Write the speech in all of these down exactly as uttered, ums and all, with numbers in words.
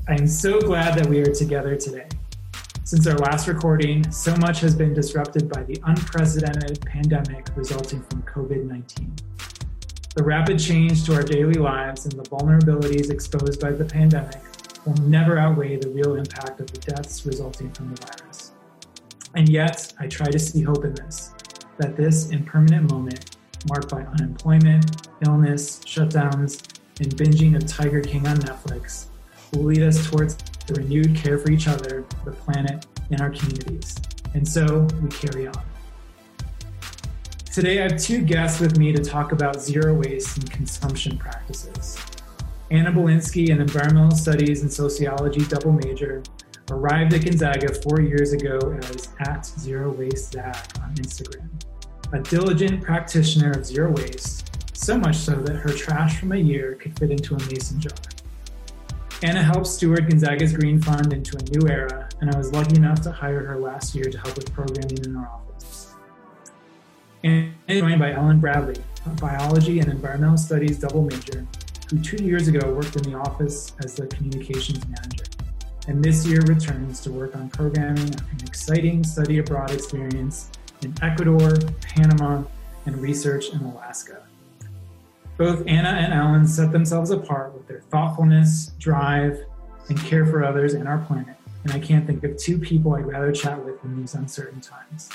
I am so glad that we are together today. Since our last recording, so much has been disrupted by the unprecedented pandemic resulting from COVID nineteen. The rapid change to our daily lives and the vulnerabilities exposed by the pandemic will never outweigh the real impact of the deaths resulting from the virus. And yet, I try to see hope in this, that this impermanent moment, marked by unemployment, illness, shutdowns, and binging of Tiger King on Netflix, will lead us towards the renewed care for each other, the planet, and our communities. And so we carry on. Today, I have two guests with me to talk about zero waste and consumption practices. Anna Belinsky, an environmental studies and sociology double major, arrived at Gonzaga four years ago as at Zero Waste Zag on Instagram. A diligent practitioner of zero waste, so much so that her trash from a year could fit into a mason jar. Anna helped steward Gonzaga's Green Fund into a new era, and I was lucky enough to hire her last year to help with programming in our office. And joined by Ellen Bradley, a biology and environmental studies double major, who two years ago worked in the office as the communications manager, and this year returns to work on programming an exciting study abroad experience in Ecuador, Panama, and research in Alaska. Both Anna and Ellen set themselves apart with their thoughtfulness, drive, and care for others and our planet, and I can't think of two people I'd rather chat with in these uncertain times.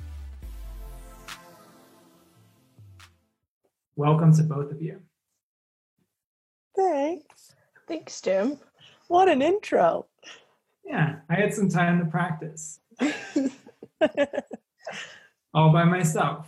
Welcome to both of you. Thanks. Thanks, Jim. What an intro. Yeah, I had some time to practice. All by myself.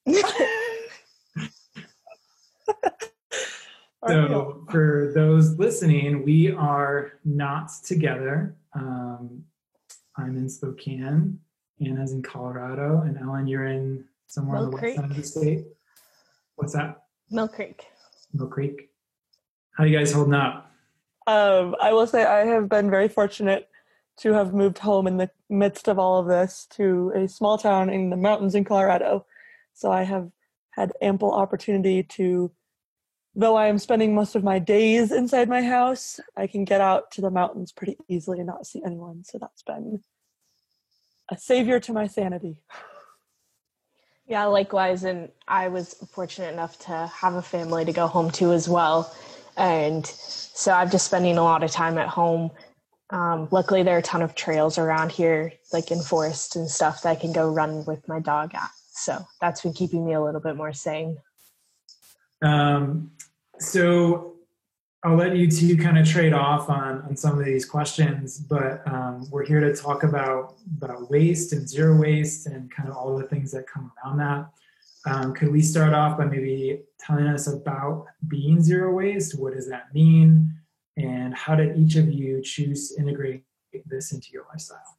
So for those listening, we are not together. Um, I'm in Spokane, Anna's in Colorado, and Ellen, you're in somewhere Mill on the Creek. west side of the state. What's that? Mill Creek. Mill Creek. How you guys holding up? Um, I will say I have been very fortunate to have moved home in the midst of all of this to a small town in the mountains in Colorado. So I have had ample opportunity to, though I am spending most of my days inside my house, I can get out to the mountains pretty easily and not see anyone. So that's been a savior to my sanity. Yeah, likewise. And I was fortunate enough to have a family to go home to as well. And so I'm just spending a lot of time at home. Um, luckily, there are a ton of trails around here, like in forests and stuff, that I can go run with my dog at. So that's been keeping me a little bit more sane. Um, so I'll let you two kind of trade off on, on some of these questions, but um, we're here to talk about, about waste and zero waste and kind of all the things that come around that. Um, could we start off by maybe telling us about being zero waste? What does that mean? And how did each of you choose to integrate this into your lifestyle?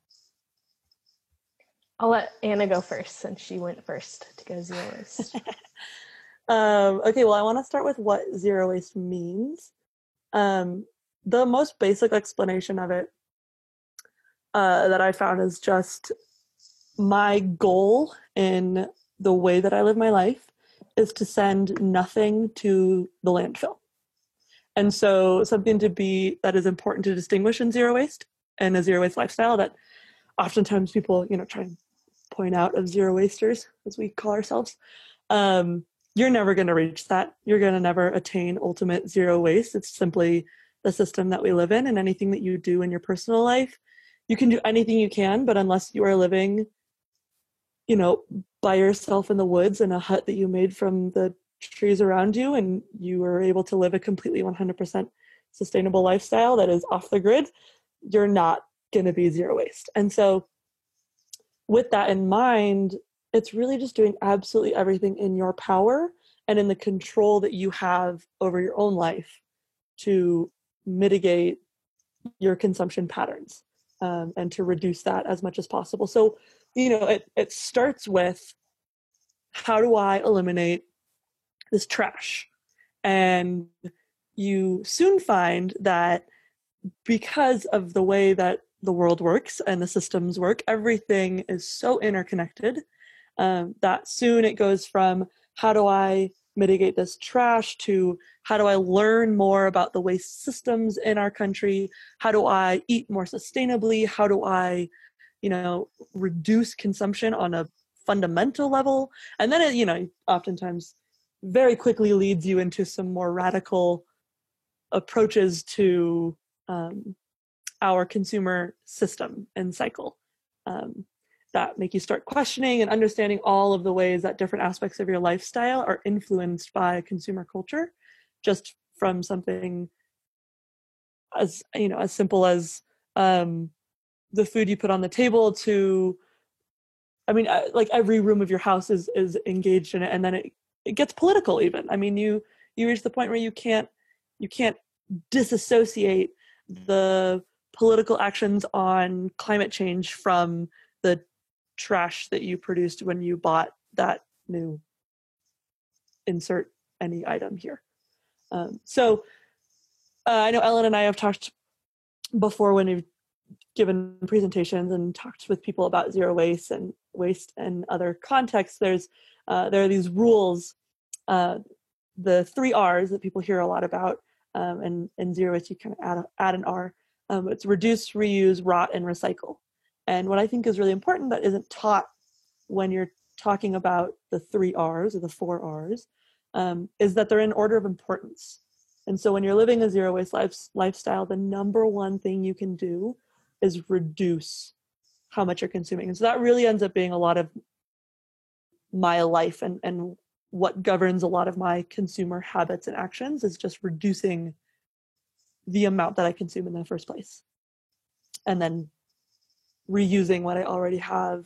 I'll let Anna go first since she went first to go zero waste. um, okay, well, I want to start with what zero waste means. Um, the most basic explanation of it uh, that I found is just my goal in the way that I live my life is to send nothing to the landfill. And so something to be that is important to distinguish in zero waste and a zero waste lifestyle that oftentimes people, you know, try and point out of zero wasters, as we call ourselves. Um, you're never going to reach that. You're going to never attain ultimate zero waste. It's simply the system that we live in, and anything that you do in your personal life, you can do anything you can, but unless you are living, you know, by yourself in the woods in a hut that you made from the trees around you, and you are able to live a completely one hundred percent sustainable lifestyle that is off the grid, you're not going to be zero waste. And so with that in mind, it's really just doing absolutely everything in your power and in the control that you have over your own life to mitigate your consumption patterns um, and to reduce that as much as possible. So, you know, it, it starts with, how do I eliminate this trash? And you soon find that because of the way that the world works and the systems work, everything is so interconnected um, that soon it goes from, how do I mitigate this trash to how do I learn more about the waste systems in our country? How do I eat more sustainably? How do I, you know, reduce consumption on a fundamental level? And then it, you know, oftentimes very quickly leads you into some more radical approaches to um, our consumer system and cycle. Um, that make you start questioning and understanding all of the ways that different aspects of your lifestyle are influenced by consumer culture, just from something as, you know, as simple as um, the food you put on the table to, I mean, like every room of your house is is engaged in it, and then it, it gets political even. I mean, you you reach the point where you can't you can't disassociate the political actions on climate change from the trash that you produced when you bought that new insert any item here. Um, so uh, I know Ellen and I have talked before when we've given presentations and talked with people about zero waste and waste and other contexts. There's uh, there are these rules, uh, the three R's that people hear a lot about, um, and in zero waste you kind of add, a, add an R. Um, it's reduce, reuse, rot, and recycle. And what I think is really important that isn't taught when you're talking about the three R's or the four R's um, is that they're in order of importance. And so when you're living a zero waste life, lifestyle, the number one thing you can do is reduce how much you're consuming. And so that really ends up being a lot of my life and, and what governs a lot of my consumer habits and actions is just reducing the amount that I consume in the first place. And then reusing what I already have,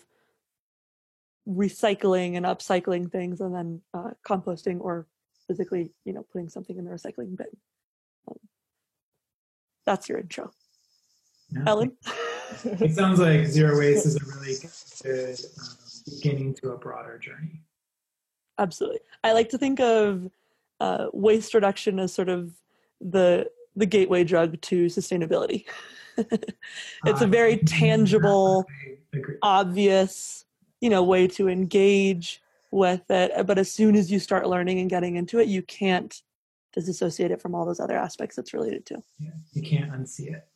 recycling and upcycling things, and then uh, composting or physically, you know, putting something in the recycling bin. Um, that's your intro. Yeah. Ellen? It sounds like zero waste is a really good um, beginning to a broader journey. Absolutely. I like to think of uh, waste reduction as sort of the the gateway drug to sustainability. It's a very tangible, obvious, you know, way to engage with it. But as soon as you start learning and getting into it, you can't disassociate it from all those other aspects it's related to. Yeah, you can't unsee it.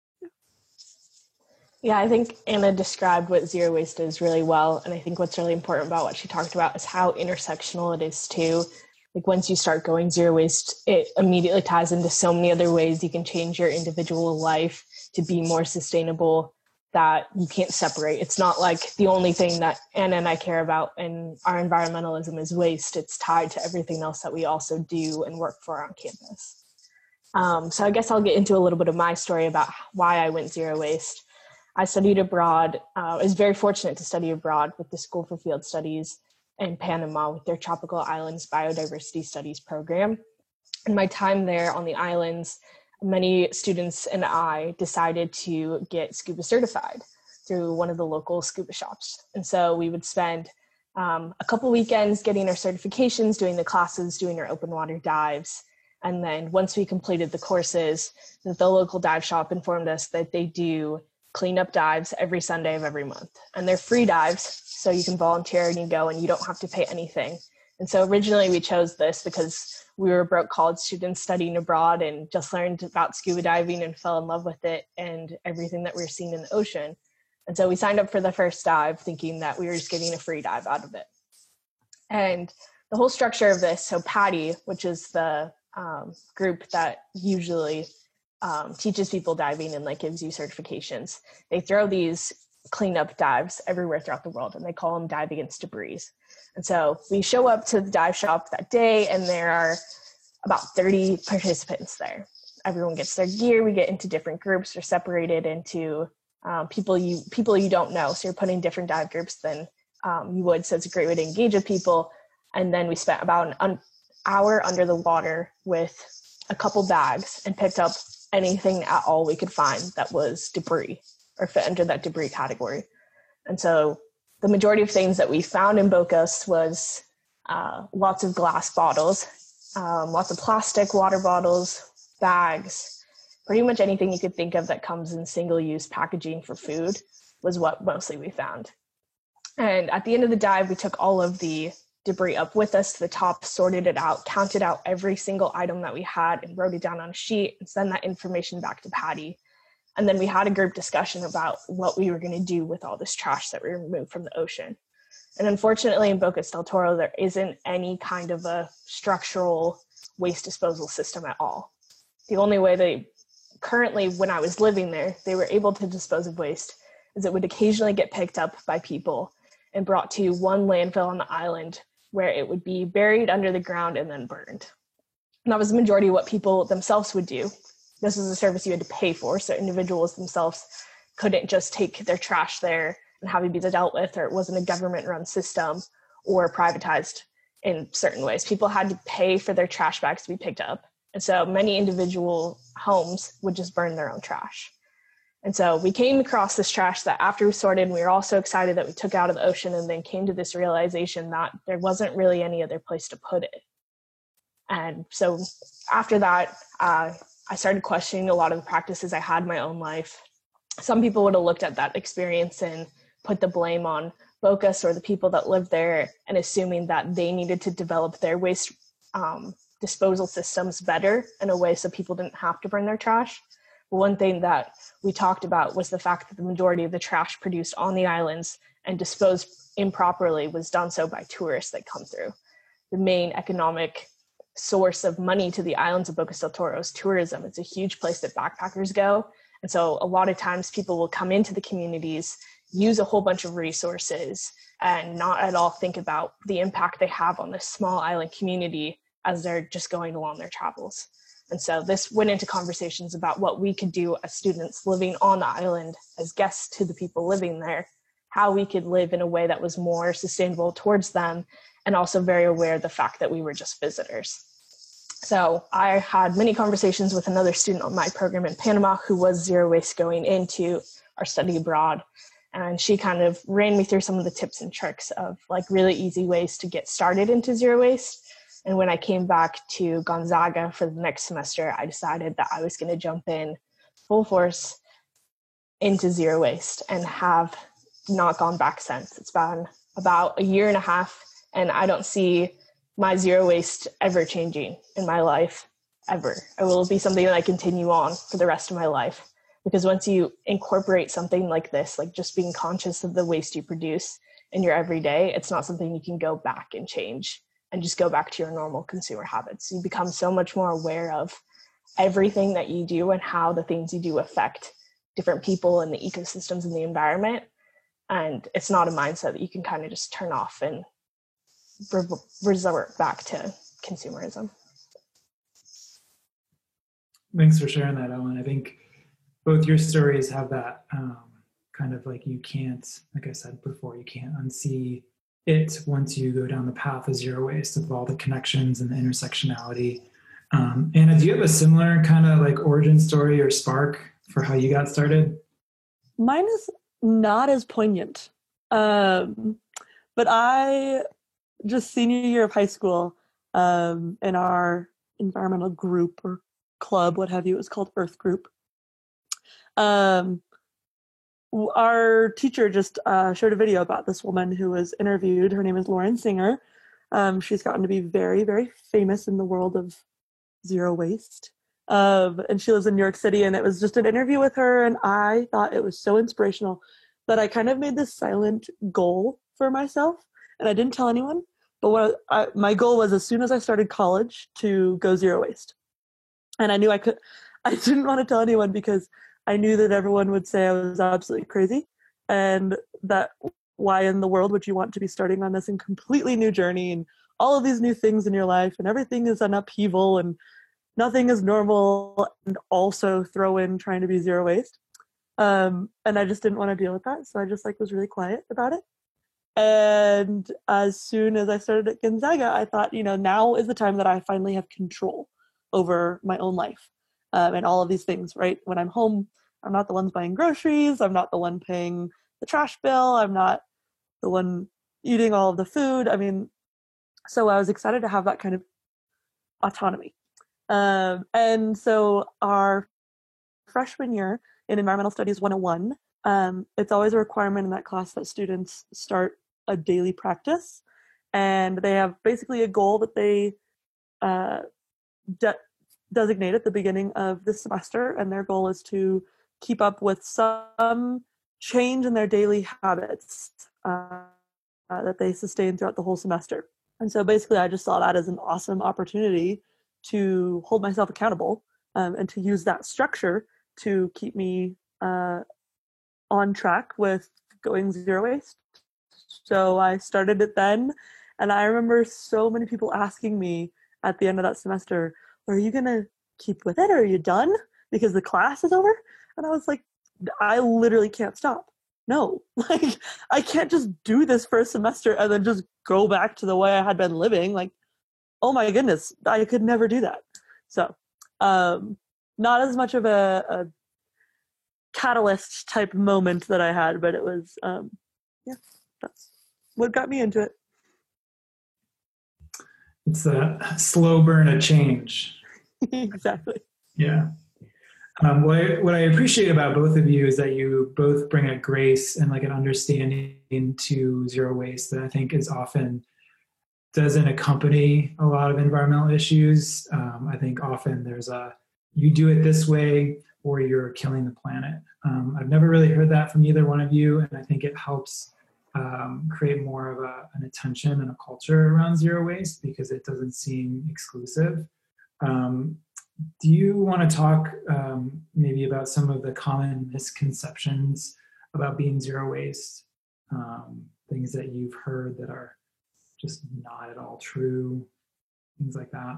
Yeah, I think Anna described what zero waste is really well. And I think what's really important about what she talked about is how intersectional it is too. Like once you start going zero waste, it immediately ties into so many other ways you can change your individual life to be more sustainable that you can't separate. It's not like the only thing that Anna and I care about in our environmentalism is waste. It's tied to everything else that we also do and work for on campus. Um, so I guess I'll get into a little bit of my story about why I went zero waste. I studied abroad. Uh, I was very fortunate to study abroad with the School for Field Studies in Panama with their Tropical Islands Biodiversity Studies program. In my time there on the islands, many students and I decided to get scuba certified through one of the local scuba shops. And so we would spend um, a couple weekends getting our certifications, doing the classes, doing our open water dives. And then once we completed the courses, the local dive shop informed us that they do cleanup dives every Sunday of every month. And they're free dives, so you can volunteer and you go and you don't have to pay anything. And so originally we chose this because we were broke college students studying abroad and just learned about scuba diving and fell in love with it and everything that we were seeing in the ocean. And so we signed up for the first dive thinking that we were just getting a free dive out of it. And the whole structure of this, so PADI, which is the um, group that usually um, teaches people diving and like gives you certifications, they throw these cleanup dives everywhere throughout the world, and they call them Dive Against Debris. And so we show up to the dive shop that day, and there are about thirty participants there. Everyone gets their gear. We get into different groups. They're separated into um, people you people you don't know. So you're putting different dive groups than um, you would. So it's a great way to engage with people. And then we spent about an un- hour under the water with a couple bags and picked up anything at all we could find that was debris or fit under that debris category. And so the majority of things that we found in Bocas was uh, lots of glass bottles, um, lots of plastic water bottles, bags, pretty much anything you could think of that comes in single-use packaging for food was what mostly we found. And at the end of the dive, we took all of the debris up with us to the top, sorted it out, counted out every single item that we had and wrote it down on a sheet and send that information back to Patty. And then we had a group discussion about what we were going to do with all this trash that we removed from the ocean. And unfortunately, in Bocas del Toro, there isn't any kind of a structural waste disposal system at all. The only way they currently, when I was living there, they were able to dispose of waste is it would occasionally get picked up by people and brought to one landfill on the island where it would be buried under the ground and then burned. And that was the majority of what people themselves would do. This is a service you had to pay for, so individuals themselves couldn't just take their trash there and have it be dealt with, or it wasn't a government-run system or privatized in certain ways. People had to pay for their trash bags to be picked up. And so many individual homes would just burn their own trash. And so we came across this trash that after we sorted, we were all so excited that we took out of the ocean, and then came to this realization that there wasn't really any other place to put it. And so after that, uh, I started questioning a lot of the practices I had in my own life. Some people would have looked at that experience and put the blame on Bocas or the people that lived there, and assuming that they needed to develop their waste um, disposal systems better in a way so people didn't have to burn their trash. But one thing that we talked about was the fact that the majority of the trash produced on the islands and disposed improperly was done so by tourists that come through. The main economic source of money to the islands of Bocas del Toro is tourism. It's a huge place that backpackers go. And so a lot of times people will come into the communities, use a whole bunch of resources, and not at all think about the impact they have on this small island community as they're just going along their travels. And so this went into conversations about what we could do as students living on the island, as guests to the people living there, how we could live in a way that was more sustainable towards them, and also very aware of the fact that we were just visitors. So I had many conversations with another student on my program in Panama who was zero waste going into our study abroad. And she kind of ran me through some of the tips and tricks of like really easy ways to get started into zero waste. And when I came back to Gonzaga for the next semester, I decided that I was going to jump in full force into zero waste and have not gone back since. It's been about a year and a half, and I don't see my zero waste ever changing in my life, ever. It will be something that I continue on for the rest of my life. Because once you incorporate something like this, like just being conscious of the waste you produce in your everyday, it's not something you can go back and change and just go back to your normal consumer habits. You become so much more aware of everything that you do and how the things you do affect different people and the ecosystems and the environment. And it's not a mindset that you can kind of just turn off and re- resort back to consumerism. Thanks for sharing that, Ellen. I think both your stories have that um, kind of like you can't, like I said before, you can't unsee it once you go down the path of zero waste, of all the connections and the intersectionality. Um, Anna, do you have a similar kind of like origin story or spark for how you got started? Mine is not as poignant. Um, but I, just senior year of high school, um, in our environmental group or club, what have you, it was called Earth Group. Um, our teacher just uh, showed a video about this woman who was interviewed. Her name is Lauren Singer. Um, she's gotten to be very, very famous in the world of zero waste. Um, and she lives in New York City, and it was just an interview with her, and I thought it was so inspirational that I kind of made this silent goal for myself, and I didn't tell anyone. But what I, my goal was, as soon as I started college, to go zero waste. And I knew I could, I didn't want to tell anyone because I knew that everyone would say I was absolutely crazy, and that why in the world would you want to be starting on this and completely new journey and all of these new things in your life, and everything is an upheaval and nothing is normal, and also throw in trying to be zero waste. Um, and I just didn't want to deal with that. So I just like was really quiet about it. And as soon as I started at Gonzaga, I thought, you know, now is the time that I finally have control over my own life. Um, and all of these things, right? When I'm home, I'm not the one buying groceries. I'm not the one paying the trash bill. I'm not the one eating all of the food. I mean, so I was excited to have that kind of autonomy. Um, and so our freshman year in Environmental Studies one oh one, um, it's always a requirement in that class that students start a daily practice. and they have basically a goal that they uh, de- designate at the beginning of the semester, and their goal is to keep up with some change in their daily habits uh, uh, that they sustain throughout the whole semester. And so basically I just saw that as an awesome opportunity to hold myself accountable um, and to use that structure to keep me uh, on track with going zero waste. So I started it then, and I remember so many people asking me at the end of that semester, are you going to keep with it, or are you done because the class is over? And I was like, I literally can't stop. No, like I can't just do this for a semester and then just go back to the way I had been living. Like, oh my goodness, I could never do that. So um, not as much of a, a catalyst type moment that I had, but it was, um, yeah, that's what got me into it. It's a slow burn of change. Exactly. Yeah. Um, what, I, what I appreciate about both of you is that you both bring a grace and like an understanding to zero waste that I think is often doesn't accompany a lot of environmental issues. Um, I think often there's a, you do it this way or you're killing the planet. Um, I've never really heard that from either one of you, and I think it helps um, create more of a, an attention and a culture around zero waste because it doesn't seem exclusive. Um, do you want to talk um, maybe about some of the common misconceptions about being zero waste, um, things that you've heard that are just not at all true, things like that?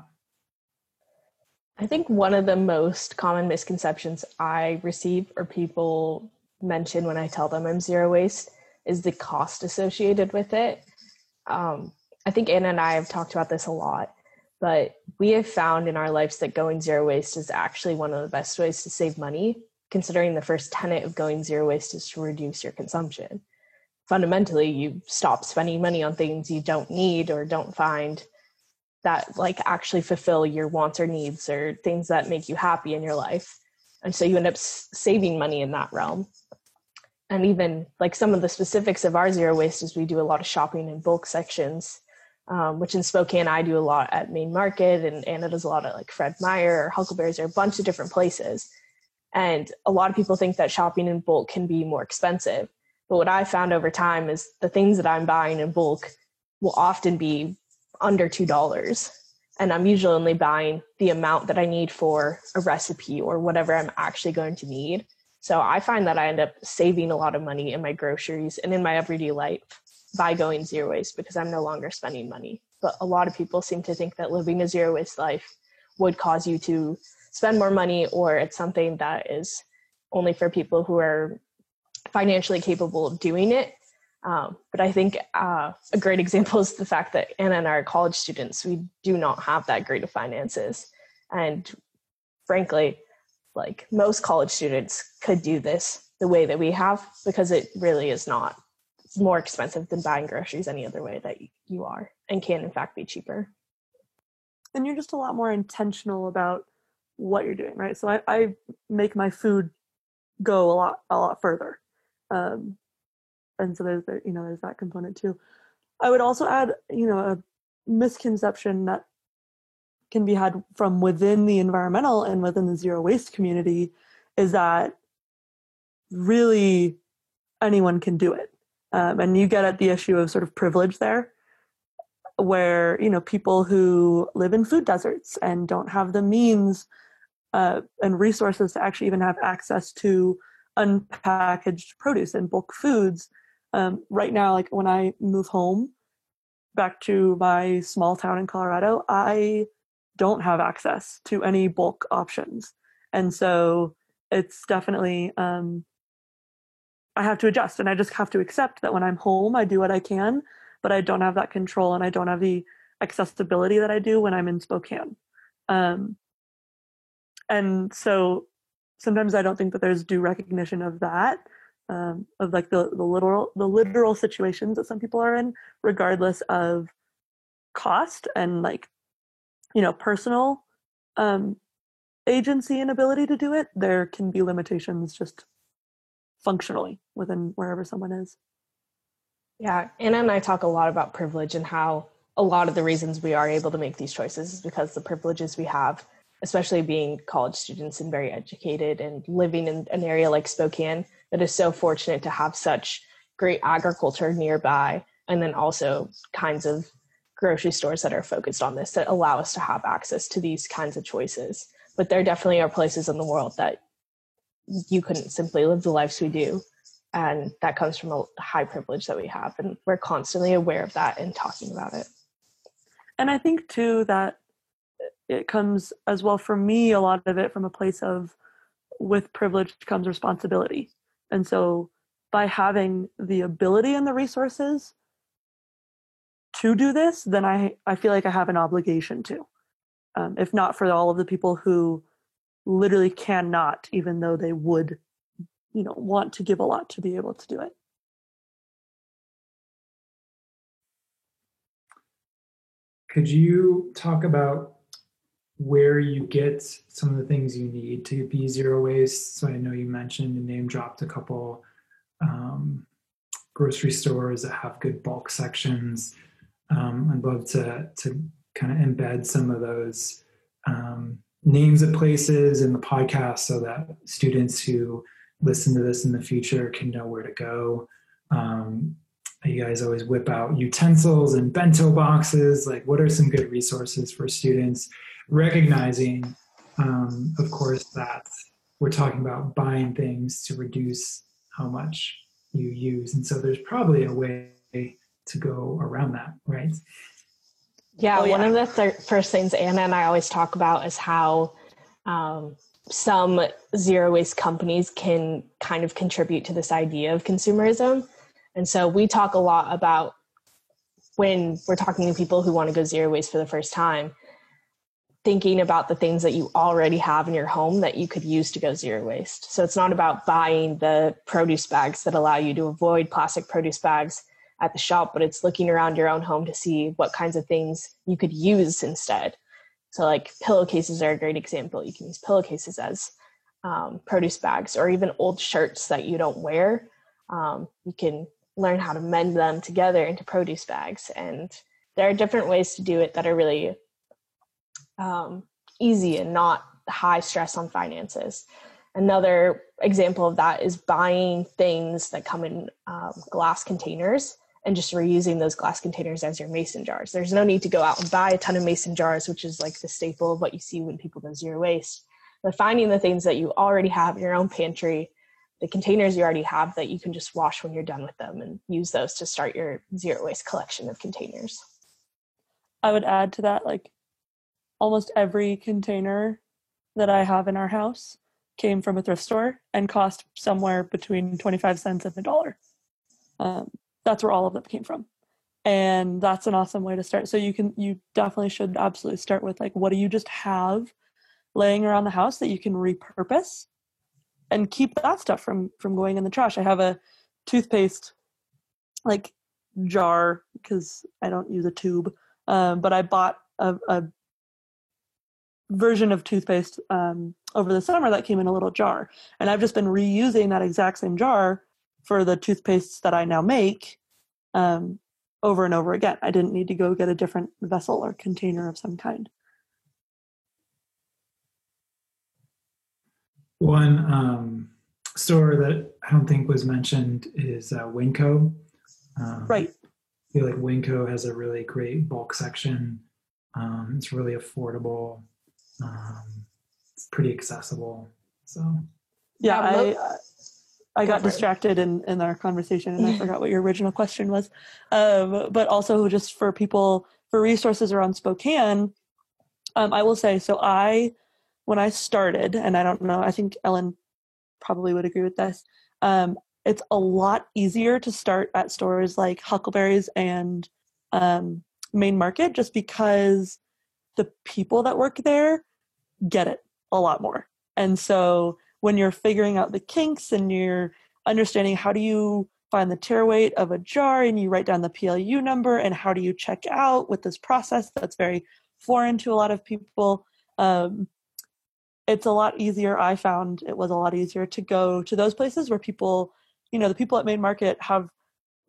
I think one of the most common misconceptions I receive or people mention when I tell them I'm zero waste is the cost associated with it. Um, I think Anna and I have talked about this a lot, but we have found in our lives that going zero waste is actually one of the best ways to save money, considering the first tenet of going zero waste is to reduce your consumption. Fundamentally, you stop spending money on things you don't need or don't find that like actually fulfill your wants or needs or things that make you happy in your life. And so you end up s- saving money in that realm. And even like some of the specifics of our zero waste is we do a lot of shopping in bulk sections, um, which in Spokane, I do a lot at Main Market, and Anna does a lot at like Fred Meyer or Huckleberry's or a bunch of different places. And a lot of people think that shopping in bulk can be more expensive. But what I found over time is the things that I'm buying in bulk will often be under two dollars. And I'm usually only buying the amount that I need for a recipe or whatever I'm actually going to need. So I find that I end up saving a lot of money in my groceries and in my everyday life by going zero waste because I'm no longer spending money. But a lot of people seem to think that living a zero waste life would cause you to spend more money, or it's something that is only for people who are financially capable of doing it. Um, but I think uh, a great example is the fact that Anna and I are college students. We do not have that great of finances. And frankly, like most college students could do this the way that we have, because it really is not. It's more expensive than buying groceries any other way that you are, and can in fact be cheaper. And you're just a lot more intentional about what you're doing, right? So I, I make my food go a lot, a lot further. Um, and so there's, you know, there's that component too. I would also add, you know, a misconception that can be had from within the environmental and within the zero waste community is that really anyone can do it. Um, and you get at the issue of sort of privilege there, where, you know, people who live in food deserts and don't have the means uh, and resources to actually even have access to unpackaged produce and bulk foods. Um, right now, like when I move home back to my small town in Colorado, I don't have access to any bulk options. And so it's definitely, um, I have to adjust, and I just have to accept that when I'm home, I do what I can, but I don't have that control and I don't have the accessibility that I do when I'm in Spokane. Um, and so sometimes I don't think that there's due recognition of that, um, of like the, the literal, the literal situations that some people are in, regardless of cost and like, you know, personal um, agency and ability to do it. There can be limitations just functionally within wherever someone is. Yeah, Anna and I talk a lot about privilege and how a lot of the reasons we are able to make these choices is because the privileges we have, especially being college students and very educated and living in an area like Spokane that is so fortunate to have such great agriculture nearby, and then also kinds of grocery stores that are focused on this that allow us to have access to these kinds of choices. But there definitely are places in the world that you couldn't simply live the lives we do. And that comes from a high privilege that we have. And we're constantly aware of that and talking about it. And I think too that it comes as well for me, a lot of it from a place of with privilege comes responsibility. And so by having the ability and the resources to do this, then I, I feel like I have an obligation to. Um, if not for all of the people who literally cannot, even though they would, you know, want to give a lot to be able to do it. Could you talk about where you get some of the things you need to be zero waste? So I know you mentioned and name dropped a couple um, grocery stores that have good bulk sections. Um, I'd love to to kind of embed some of those um, names of places in the podcast so that students who listen to this in the future can know where to go. Um, you guys always whip out utensils and bento boxes. Like, what are some good resources for students? Recognizing, um, of course, that we're talking about buying things to reduce how much you use. And so there's probably a way to go around that, right? Yeah, oh, yeah. one of the th- first things Anna and I always talk about is how um, some zero waste companies can kind of contribute to this idea of consumerism. And so we talk a lot about when we're talking to people who want to go zero waste for the first time, thinking about the things that you already have in your home that you could use to go zero waste. So it's not about buying the produce bags that allow you to avoid plastic produce bags at the shop, but it's looking around your own home to see what kinds of things you could use instead. So like pillowcases are a great example. You can use pillowcases as um, produce bags, or even old shirts that you don't wear. Um, you can learn how to mend them together into produce bags. And there are different ways to do it that are really um, easy and not high stress on finances. Another example of that is buying things that come in um, glass containers and just reusing those glass containers as your mason jars. There's no need to go out and buy a ton of mason jars, which is like the staple of what you see when people go zero waste. But finding the things that you already have in your own pantry, the containers you already have that you can just wash when you're done with them, and use those to start your zero waste collection of containers. I would add to that, like almost every container that I have in our house came from a thrift store and cost somewhere between twenty-five cents and a dollar. Um, that's where all of them came from. And that's an awesome way to start. So you can, you definitely should absolutely start with like, what do you just have laying around the house that you can repurpose and keep that stuff from, from going in the trash. I have a toothpaste like jar because I don't use a tube. Um, but I bought a, a version of toothpaste um, over the summer that came in a little jar. And I've just been reusing that exact same jar for the toothpastes that I now make um, over and over again. I didn't need to go get a different vessel or container of some kind. One um, store that I don't think was mentioned is uh, Winco. Um, right. I feel like Winco has a really great bulk section. Um, it's really affordable. Um, it's pretty accessible. So yeah, Yeah, I most- uh, I got Go for it. distracted in, in our conversation and I forgot what your original question was. Um, but also just for people, for resources around Spokane, um, I will say, so I, when I started, and I don't know, I think Ellen probably would agree with this, um, it's a lot easier to start at stores like Huckleberry's and um, Main Market, just because the people that work there get it a lot more. And so when you're figuring out the kinks and you're understanding how do you find the tare weight of a jar and you write down the P L U number and how do you check out with this process that's very foreign to a lot of people, um, it's a lot easier. I found it was a lot easier to go to those places where people, you know, the people at Main Market have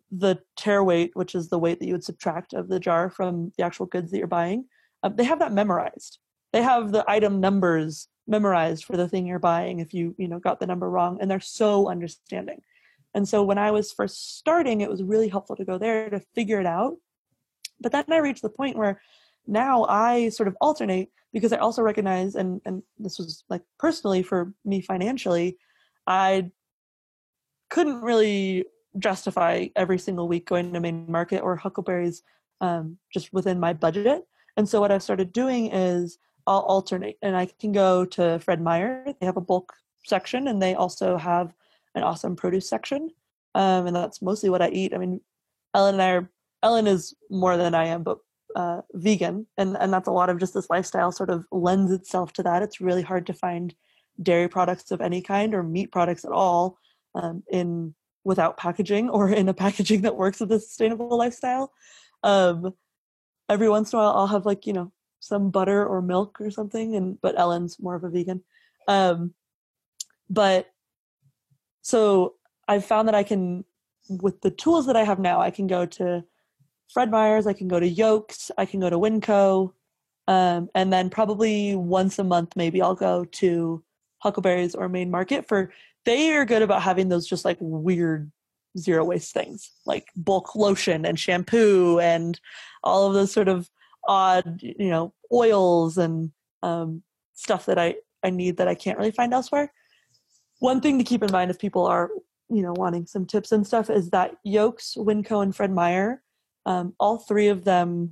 the tare weight, which is the weight that you would subtract of the jar from the actual goods that you're buying, um, they have that memorized. They have the item numbers memorized for the thing you're buying if you, you know, got the number wrong, and they're so understanding. And so when I was first starting, it was really helpful to go there to figure it out. But then I reached the point where now I sort of alternate, because I also recognize, and, and this was like personally for me financially, I couldn't really justify every single week going to Main Market or Huckleberry's um, just within my budget. And so what I've started doing is I'll alternate, and I can go to Fred Meyer. They have a bulk section, and they also have an awesome produce section. Um, and that's mostly what I eat. I mean, Ellen and I are, Ellen is more than I am, but uh, vegan. And, and that's a lot of just this lifestyle sort of lends itself to that. It's really hard to find dairy products of any kind or meat products at all um, in without packaging or in a packaging that works with a sustainable lifestyle. Um, every once in a while I'll have like, you know, some butter or milk or something, and but Ellen's more of a vegan. Um, but so I've found that I can, with the tools that I have now, I can go to Fred Meyer's, I can go to Yolks, I can go to Winco, um, and then probably once a month maybe I'll go to Huckleberry's or Main Market. For they are good about having those just like weird zero waste things, like bulk lotion and shampoo and all of those sort of odd, you know, oils and um, stuff that I, I need that I can't really find elsewhere. One thing to keep in mind if people are, you know, wanting some tips and stuff is that Yolks, Winco, and Fred Meyer, um, all three of them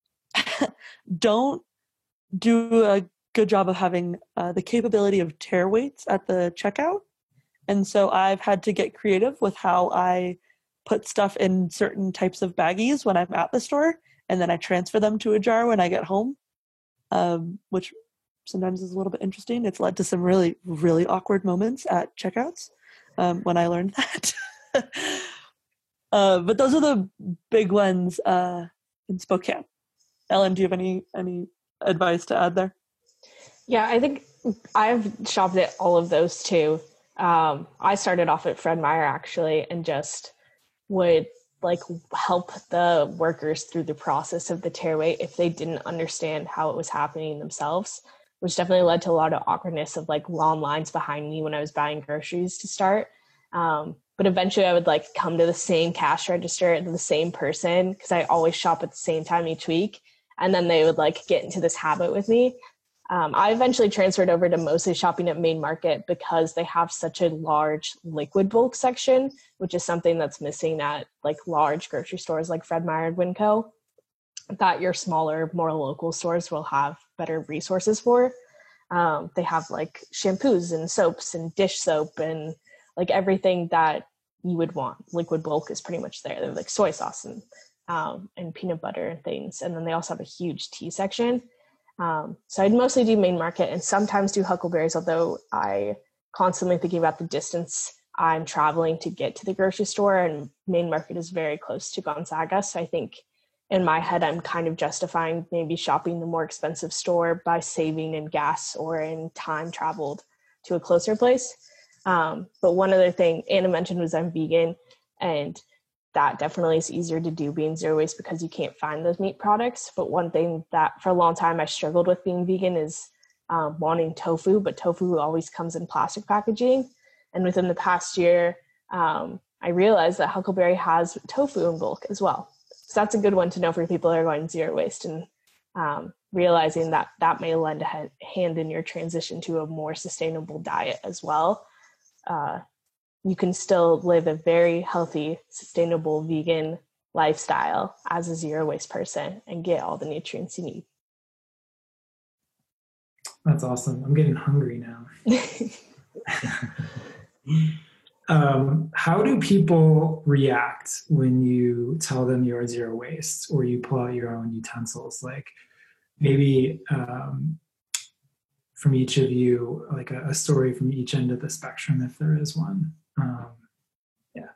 don't do a good job of having uh, the capability of tare weights at the checkout. And so I've had to get creative with how I put stuff in certain types of baggies when I'm at the store, and then I transfer them to a jar when I get home, um, which sometimes is a little bit interesting. It's led to some really, really awkward moments at checkouts um, when I learned that. uh, but those are the big ones uh, in Spokane. Ellen, do you have any any advice to add there? Yeah, I think I've shopped at all of those too. Um, I started off at Fred Meyer actually, and just would like help the workers through the process of the tare weight if they didn't understand how it was happening themselves, which definitely led to a lot of awkwardness of like long lines behind me when I was buying groceries to start. Um, but eventually I would like come to the same cash register and the same person, because I always shop at the same time each week. And then they would like get into this habit with me. Um, I eventually transferred over to mostly shopping at Main Market because they have such a large liquid bulk section, which is something that's missing at like large grocery stores like Fred Meyer and Winco, that your smaller, more local stores will have better resources for. Um, they have like shampoos and soaps and dish soap and like everything that you would want. Liquid bulk is pretty much there. They have like soy sauce and um, and peanut butter and things. And then they also have a huge tea section. Um, so I'd mostly do Main Market and sometimes do Huckleberry's, although I constantly thinking about the distance I'm traveling to get to the grocery store, and Main Market is very close to Gonzaga. So I think in my head, I'm kind of justifying maybe shopping the more expensive store by saving in gas or in time traveled to a closer place. Um, but one other thing Anna mentioned was I'm vegan, and that definitely is easier to do being zero waste because you can't find those meat products. But one thing that for a long time I struggled with being vegan is um, wanting tofu, but tofu always comes in plastic packaging. And within the past year, um, I realized that Huckleberry has tofu in bulk as well. So that's a good one to know for people that are going zero waste, and um, realizing that that may lend a hand in your transition to a more sustainable diet as well. Uh, you can still live a very healthy, sustainable vegan lifestyle as a zero waste person and get all the nutrients you need. That's awesome. I'm getting hungry now. um, how do people react when you tell them you're zero waste or you pull out your own utensils? Like maybe um, from each of you, like a, a story from each end of the spectrum, if there is one. Um, yeah.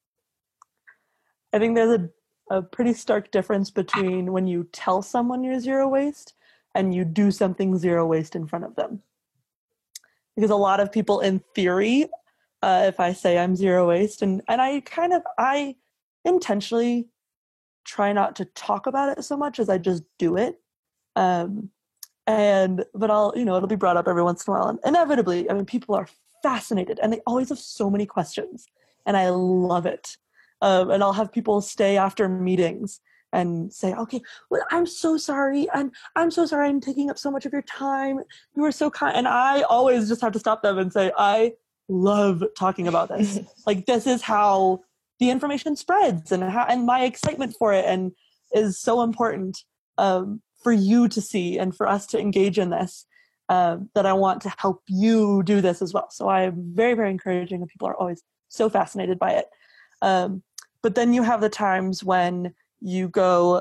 I think there's a, a pretty stark difference between when you tell someone you're zero waste and you do something zero waste in front of them. Because a lot of people in theory, uh, if I say I'm zero waste, and, and I kind of, I intentionally try not to talk about it so much as I just do it. Um, and, but I'll, you know, it'll be brought up every once in a while. And inevitably, I mean, people are fascinated and they always have so many questions and I love it. Um, and I'll have people stay after meetings and say, okay, well, I'm so sorry. I'm, I'm so sorry I'm taking up so much of your time. You were so kind. And I always just have to stop them and say, I love talking about this. Like, this is how the information spreads and how, and my excitement for it and is so important um, for you to see and for us to engage in this, uh, that I want to help you do this as well. So I'm very, very encouraging and people are always so fascinated by it. Um, but then you have the times when you go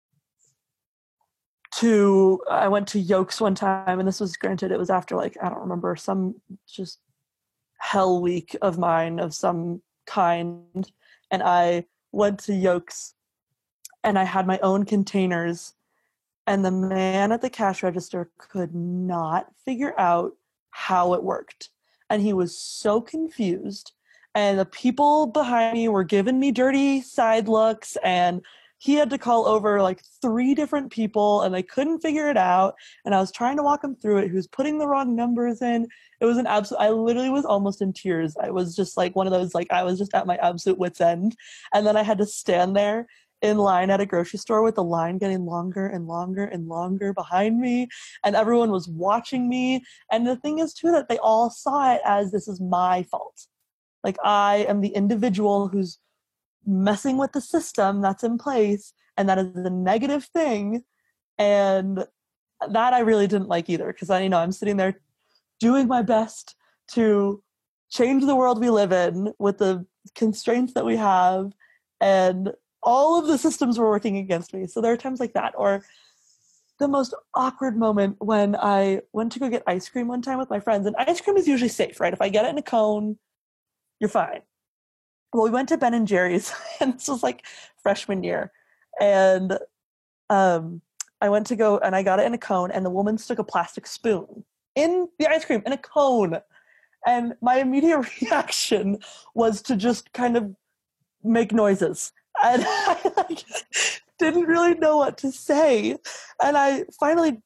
to, I went to Yokes one time, and this was granted, it was after like, I don't remember, some just hell week of mine of some kind. And I went to Yokes and I had my own containers, and the man at the cash register could not figure out how it worked. And he was so confused. And the people behind me were giving me dirty side looks, and he had to call over like three different people and they couldn't figure it out. And I was trying to walk him through it. He was putting the wrong numbers in. It was an absolute, I literally was almost in tears. I was just like one of those, like I was just at my absolute wit's end. And then I had to stand there in line at a grocery store with the line getting longer and longer and longer behind me. And everyone was watching me. And the thing is too, that they all saw it as this is my fault. Like I am the individual who's messing with the system that's in place, and that is a negative thing. And that I really didn't like either, because I, you know, I'm sitting there doing my best to change the world we live in with the constraints that we have, and all of the systems were working against me. So there are times like that. Or the most awkward moment when I went to go get ice cream one time with my friends, and ice cream is usually safe, right? If I get it in a cone, you're fine. Well, we went to Ben and Jerry's, and this was like freshman year. And um, I went to go, and I got it in a cone, and the woman stuck a plastic spoon in the ice cream, in a cone. And my immediate reaction was to just kind of make noises. And I like, didn't really know what to say. And I finally,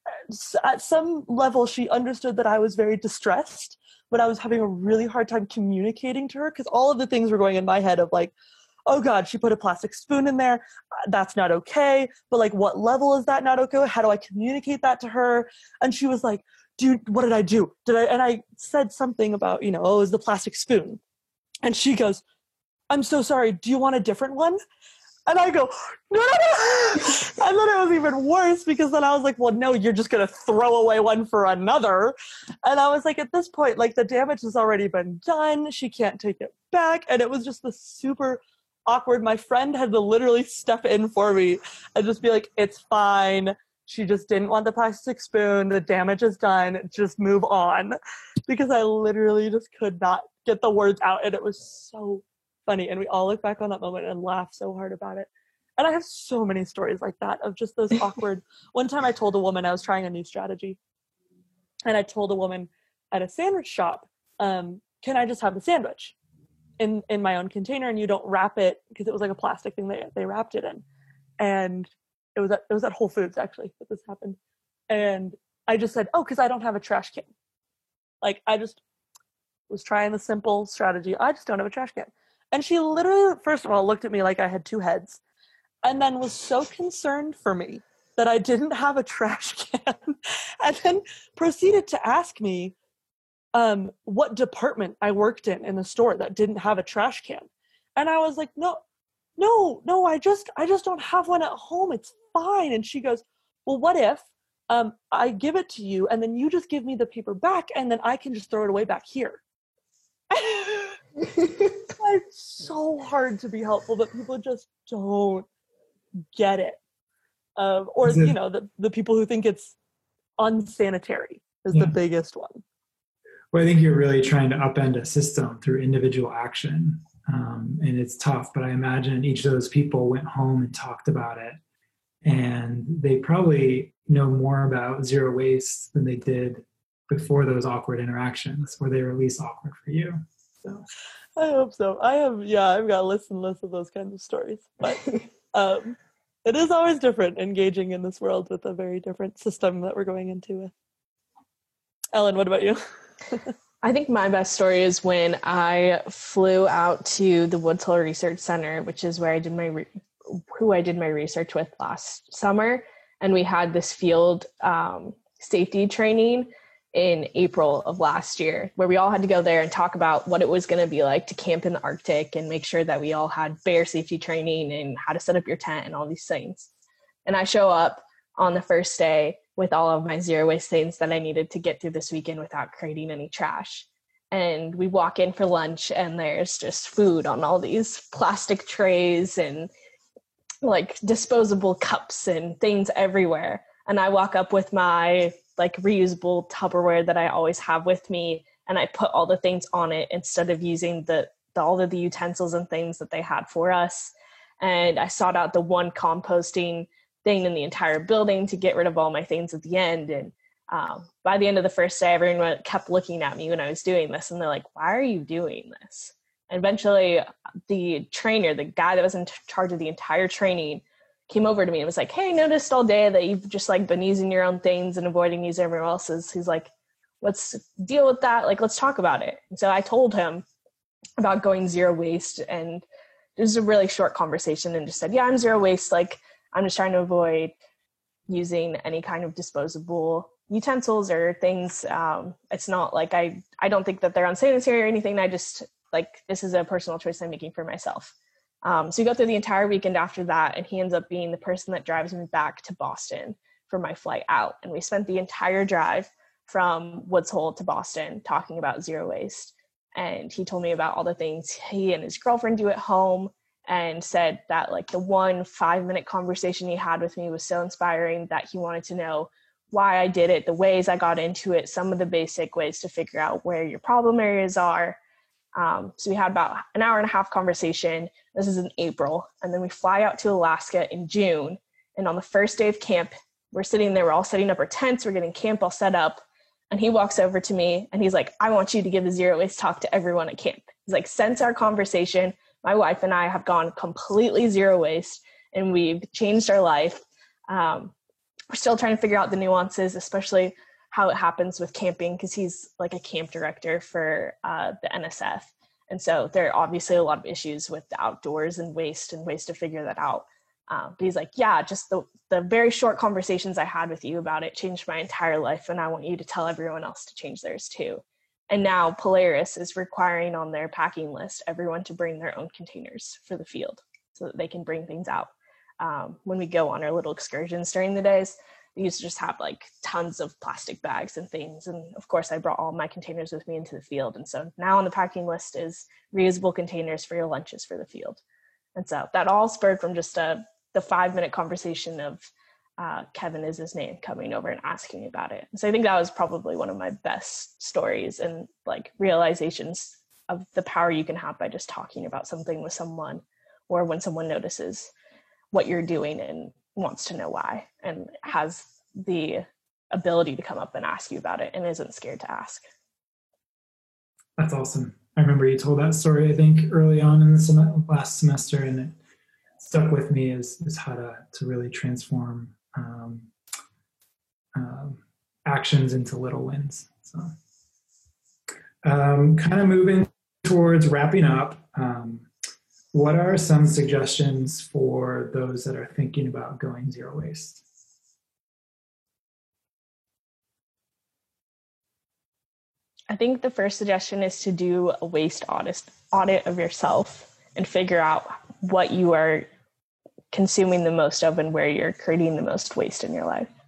at some level, she understood that I was very distressed, but I was having a really hard time communicating to her, because all of the things were going in my head of like, oh God, she put a plastic spoon in there. That's not okay. But like, what level is that not okay? How do I communicate that to her? And she was like, dude, what did I do? Did I, and I said something about, you know, oh, it was the plastic spoon. And she goes, I'm so sorry. Do you want a different one? And I go, no, no, no. And then it was even worse, because then I was like, well, no, you're just going to throw away one for another. And I was like, at this point, like the damage has already been done. She can't take it back. And it was just the super awkward. My friend had to literally step in for me and just be like, it's fine. She just didn't want the plastic spoon. The damage is done. Just move on. Because I literally just could not get the words out. And it was so funny. And we all look back on that moment and laugh so hard about it. And I have so many stories like that of just those awkward. One time I told a woman I was trying a new strategy. And I told a woman at a sandwich shop, um, can I just have the sandwich in, in my own container, and you don't wrap it, because it was like a plastic thing they, they wrapped it in. And it was at, it was at Whole Foods actually that this happened. And I just said, oh, because I don't have a trash can. Like I just was trying the simple strategy. I just don't have a trash can. And she literally, first of all, looked at me like I had two heads, and then was so concerned for me that I didn't have a trash can, and then proceeded to ask me um, what department I worked in in the store that didn't have a trash can. And I was like, no, no, no, I just, I just don't have one at home. It's fine. And she goes, well, what if um, I give it to you, and then you just give me the paper back, and then I can just throw it away back here. It's so hard to be helpful, but people just don't get it. Um, or, it, you know, the, the people who think it's unsanitary is yeah. the biggest one. Well, I think you're really trying to upend a system through individual action. Um, and it's tough, but I imagine each of those people went home and talked about it. And they probably know more about zero waste than they did before those awkward interactions, or they were at least awkward for you. So I hope so. I have, yeah, I've got lists and lists of those kinds of stories. But um, it is always different engaging in this world with a very different system that we're going into. Ellen, what about you? I think my best story is when I flew out to the Woods Hole Research Center, which is where I did my re- who I did my research with last summer, and we had this field um, safety training in April of last year, where we all had to go there and talk about what it was going to be like to camp in the Arctic and make sure that we all had bear safety training and how to set up your tent and all these things. And I show up on the first day with all of my zero waste things that I needed to get through this weekend without creating any trash. And we walk in for lunch and there's just food on all these plastic trays and like disposable cups and things everywhere. And I walk up with my like reusable Tupperware that I always have with me, and I put all the things on it instead of using the, the all of the utensils and things that they had for us. And I sought out the one composting thing in the entire building to get rid of all my things at the end. And um, by the end of the first day, everyone kept looking at me when I was doing this, and they're like, "Why are you doing this?" And eventually the trainer, the guy that was in charge of the entire training, came over to me and was like, "Hey, I noticed all day that you've just like been using your own things and avoiding using everyone else's." He's like, "Let's deal with that. Like, let's talk about it." And so I told him about going zero waste, and it was a really short conversation, and just said, "Yeah, I'm zero waste. Like, I'm just trying to avoid using any kind of disposable utensils or things. Um, it's not like I, I don't think that they're unsanitary or anything. I just like, this is a personal choice I'm making for myself." Um, so we go through the entire weekend after that, and he ends up being the person that drives me back to Boston for my flight out. And we spent the entire drive from Woods Hole to Boston talking about zero waste. And he told me about all the things he and his girlfriend do at home, and said that like the one five minute conversation he had with me was so inspiring that he wanted to know why I did it, the ways I got into it, some of the basic ways to figure out where your problem areas are. Um, so we had about an hour and a half conversation. This is in April. And then we fly out to Alaska in June. And on the first day of camp, we're sitting there, we're all setting up our tents, we're getting camp all set up. And he walks over to me and he's like, "I want you to give a zero waste talk to everyone at camp." He's like, "Since our conversation, my wife and I have gone completely zero waste and we've changed our life. Um, we're still trying to figure out the nuances, especially how it happens with camping, because he's like a camp director for uh, the N S F. And so there are obviously a lot of issues with the outdoors and waste and ways to figure that out. Um, but he's like, "Yeah, just the, the very short conversations I had with you about it changed my entire life. And I want you to tell everyone else to change theirs too." And now Polaris is requiring on their packing list everyone to bring their own containers for the field so that they can bring things out. Um, when we go on our little excursions during the days, we used to just have like tons of plastic bags and things. And of course, I brought all my containers with me into the field. And so now on the packing list is reusable containers for your lunches for the field. And so that all spurred from just a, the five minute conversation of uh, Kevin is his name, coming over and asking me about it. So I think that was probably one of my best stories and like realizations of the power you can have by just talking about something with someone, or when someone notices what you're doing and wants to know why and has the ability to come up and ask you about it and isn't scared to ask. That's awesome. I remember you told that story, I think, early on in the sem- last semester, and it stuck with me as, as how to, to really transform um, um, actions into little wins. So um, kind of moving towards wrapping up, um, what are some suggestions for those that are thinking about going zero waste? I think the first suggestion is to do a waste audit, audit of yourself and figure out what you are consuming the most of and where you're creating the most waste in your life.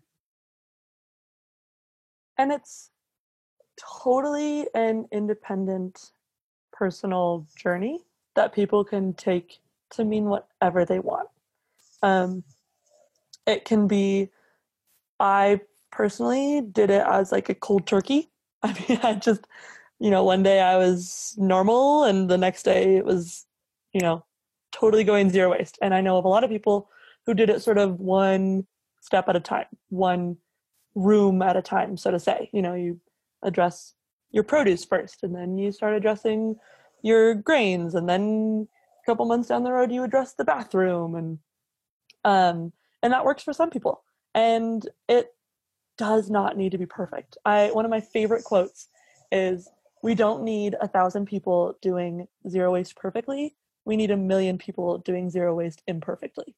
And it's totally an independent personal journey that people can take to mean whatever they want. Um, it can be, I personally did it as like a cold turkey. I mean, I just, you know, one day I was normal and the next day it was, you know, totally going zero waste. And I know of a lot of people who did it sort of one step at a time, one room at a time, so to say. You know, you address your produce first, and then you start addressing your grains, and then a couple months down the road you address the bathroom, and um and that works for some people, and it does not need to be perfect. I one of my favorite quotes is, we don't need a thousand people doing zero waste perfectly, we need a million people doing zero waste imperfectly.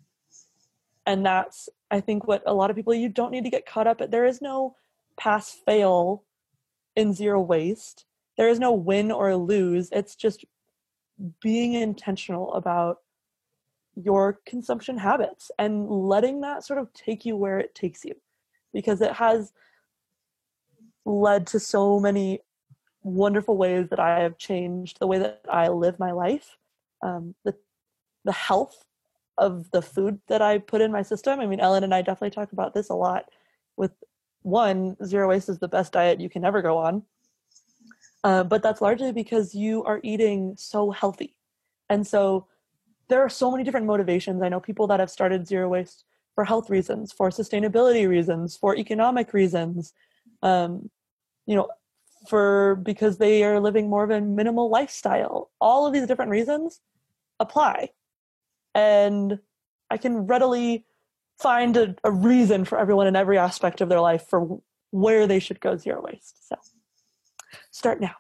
And that's, I think, what a lot of people, you don't need to get caught up at. There is no pass fail in zero waste. There is no win or lose. It's just being intentional about your consumption habits and letting that sort of take you where it takes you, because it has led to so many wonderful ways that I have changed the way that I live my life, um, the the health of the food that I put in my system. I mean, Ellen and I definitely talk about this a lot. With one, zero waste is the best diet you can ever go on. Uh, but that's largely because you are eating so healthy. And so there are so many different motivations. I know people that have started zero waste for health reasons, for sustainability reasons, for economic reasons, um, you know, for because they are living more of a minimal lifestyle. All of these different reasons apply. And I can readily find a, a reason for everyone in every aspect of their life for where they should go zero waste. So start now.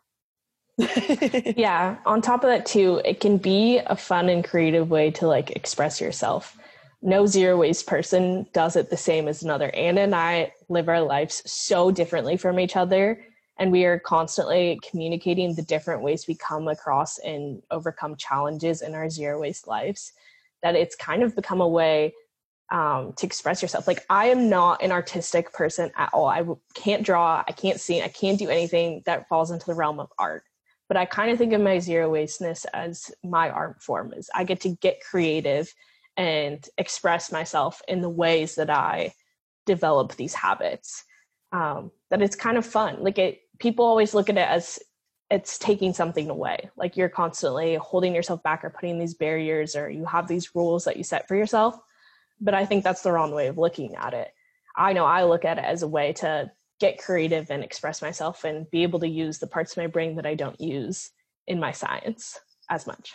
Yeah. On top of that too, it can be a fun and creative way to like express yourself. No zero waste person does it the same as another. Anna and I live our lives so differently from each other, and we are constantly communicating the different ways we come across and overcome challenges in our zero waste lives, that it's kind of become a way um, to express yourself. Like, I am not an artistic person at all. I w- can't draw, I can't sing, I can't do anything that falls into the realm of art. But I kind of think of my zero wasteness as my art form. Is I get to get creative and express myself in the ways that I develop these habits. Um, that it's kind of fun. Like, it, people always look at it as it's taking something away. Like, you're constantly holding yourself back or putting these barriers, or you have these rules that you set for yourself. But I think that's the wrong way of looking at it. I know I look at it as a way to get creative and express myself and be able to use the parts of my brain that I don't use in my science as much.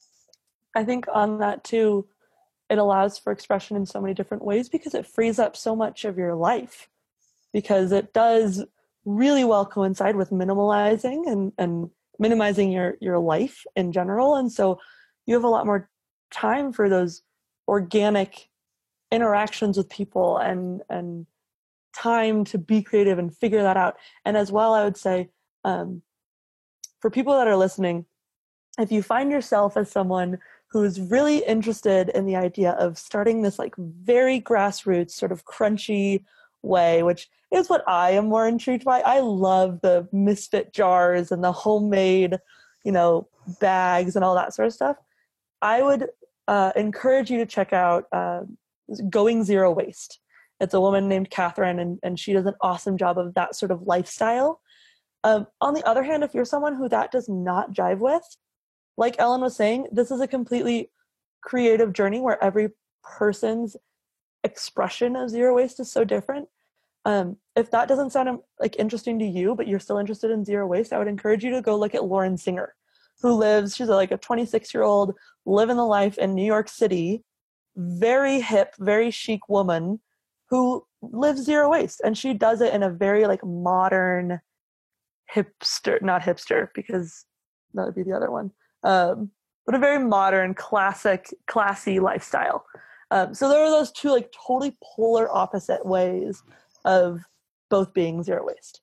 I think on that too, it allows for expression in so many different ways because it frees up so much of your life, because it does really well coincide with minimalizing and, and minimizing your, your life in general. And so you have a lot more time for those organic interactions with people and, and time to be creative and figure that out. And as well, I would say, um, for people that are listening, if you find yourself as someone who's really interested in the idea of starting this like very grassroots sort of crunchy way, which is what I am more intrigued by. I love the misfit jars and the homemade, you know, bags and all that sort of stuff. I would uh, encourage you to check out uh, Going Zero Waste. It's a woman named Catherine, and, and she does an awesome job of that sort of lifestyle. Um, on the other hand, if you're someone who that does not jive with, like Ellen was saying, this is a completely creative journey where every person's expression of zero waste is so different. Um, if that doesn't sound like interesting to you, but you're still interested in zero waste, I would encourage you to go look at Lauren Singer, who lives, she's like a twenty-six-year-old, living the life in New York City, very hip, very chic woman who lives zero waste. And she does it in a very like modern hipster, not hipster, because that would be the other one. Um, but a very modern, classic, classy lifestyle. Um, so there are those two like totally polar opposite ways of both being zero waste.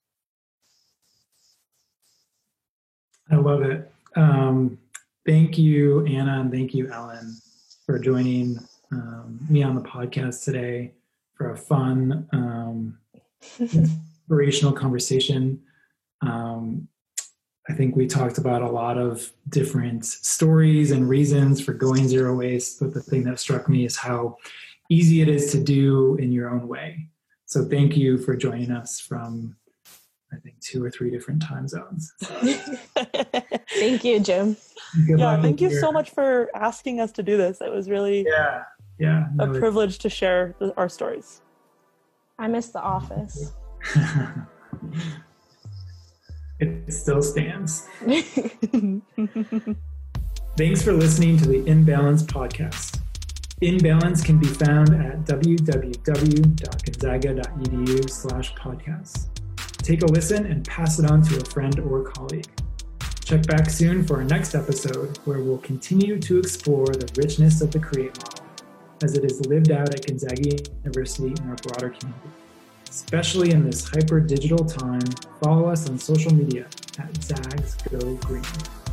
I love it. Um, thank you, Anna, and thank you, Ellen, for joining um, me on the podcast today for a fun, um, inspirational conversation. Um, I think we talked about a lot of different stories and reasons for going zero waste, but the thing that struck me is how easy it is to do in your own way. So thank you for joining us from, I think, two or three different time zones. Thank you, Jim. Good yeah, thank you your... so much for asking us to do this. It was really yeah, yeah, a no, privilege to share our stories. I miss the office. It still stands. Thanks for listening to the InBalance podcast. InBalance can be found at w w w dot gonzaga dot e d u slash podcasts. Take a listen and pass it on to a friend or colleague. Check back soon for our next episode, where we'll continue to explore the richness of the CREATE model as it is lived out at Gonzaga University and our broader community. Especially in this hyper-digital time, follow us on social media at Zags Go Green.